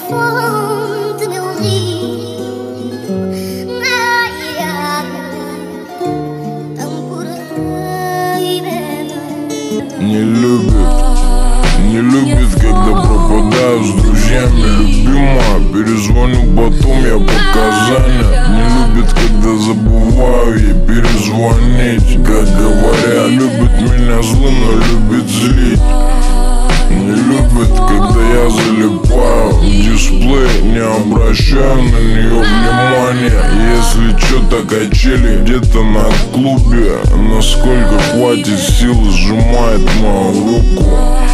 Не любит, когда пропадаю с друзьями. Любимая, перезвоню потом, я показания. Не любит, когда забываю ей перезвонить. Как говорят, любит меня злым, но любит злить. Не любит, когда я залипаю в дисплей, не обращаю на нее внимания. Если что-то качели где-то на клубе, насколько хватит сил, сжимает мою руку.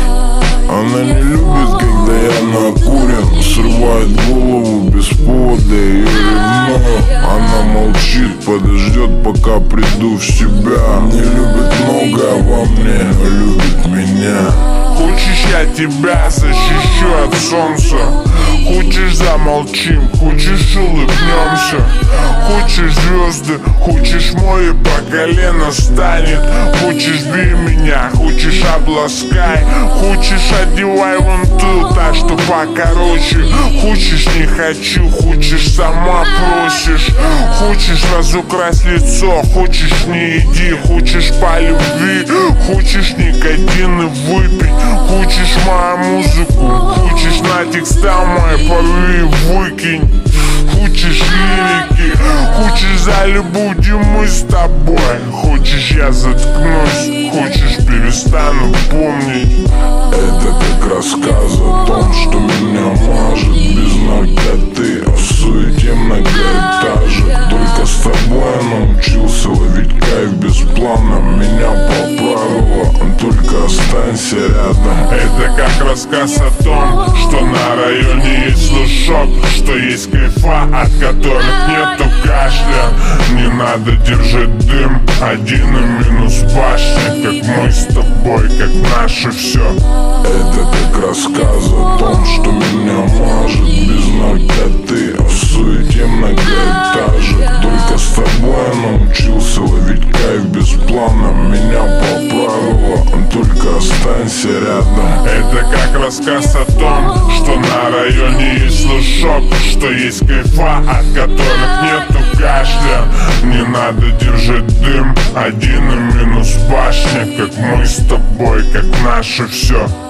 Она не любит, когда я накурен, срывает голову без повода, ее ревную. Она молчит, подождет, пока приду в себя. Не любит многое во мне, любит меня. Хочешь, я тебя защищу от солнца? Хочешь, замолчим, хочешь, улыбнемся? Хочешь, звезды, хочешь, море по колено станет? Хочешь, бей меня, хочешь, обласкай? Хочешь, одевай вон ту, так что покороче? Хочешь, не хочу, хочешь, сама просишь? Хочешь, разукрась лицо, хочешь, не иди? Хочешь, по любви, хочешь, никотины выпить? Хочешь мою музыку, хочешь на текста мои порви выкинь? Хочешь лирики, хочешь залюбуем мы с тобой? Хочешь я заткнусь, хочешь перестану помнить? Это как рассказ о том, что меня мажет без наркоты, в суете многоэтажек. Только с тобой я научился ловить кайф без плана. Меня поправило, только останься рядом. Это как рассказ о том, что на районе есть слушок, что есть кайфа, от которых нету кашля. Не надо держать дым, один и минус башня. Как мы с тобой, как наше все. Это как рассказ о том, что меня мажет без наркоты, в суете многоэтажек. Только с тобой я научился ловить кайф без плана. Меня поправило, только останься рядом. Это как рассказ о том, что на районе есть слушок, что есть кайфа, от которых нету кашля. Не надо держать дым, один и минус башня. Как мы с тобой, как наше все.